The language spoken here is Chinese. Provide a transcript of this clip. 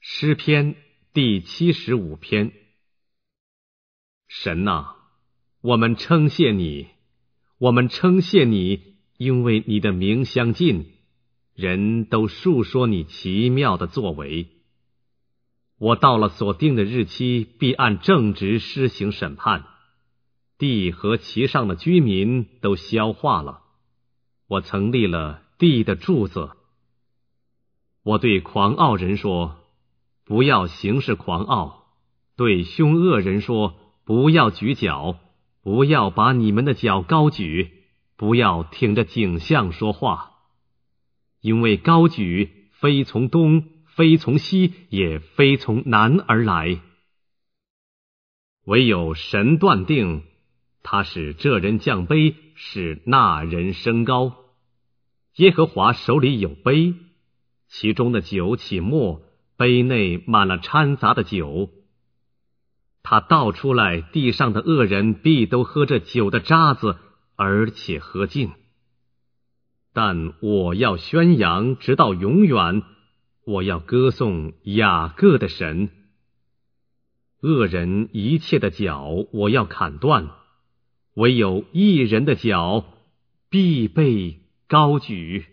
诗篇第75篇。神啊，我们称谢你，我们称谢你，因为你的名相近，人都述说你奇妙的作为。我到了所定的日期，必按正直施行审判，地和其上的居民都消化了。我曾立了地的柱子。我对狂傲人说，不要行事狂傲；对凶恶人说，不要举脚，不要把你们的脚高举，不要挺着颈项说话。因为高举非从东，非从西，也非从南而来。唯有神断定，他使这人降卑，使那人升高。耶和华手里有杯，其中的酒起沫，杯内满了掺杂的酒。他倒出来，地上的恶人必都喝这酒的渣子，而且喝尽。但我要宣扬直到永远，我要歌颂雅各的神。恶人一切的脚我要砍断，唯有义人的脚必被高举。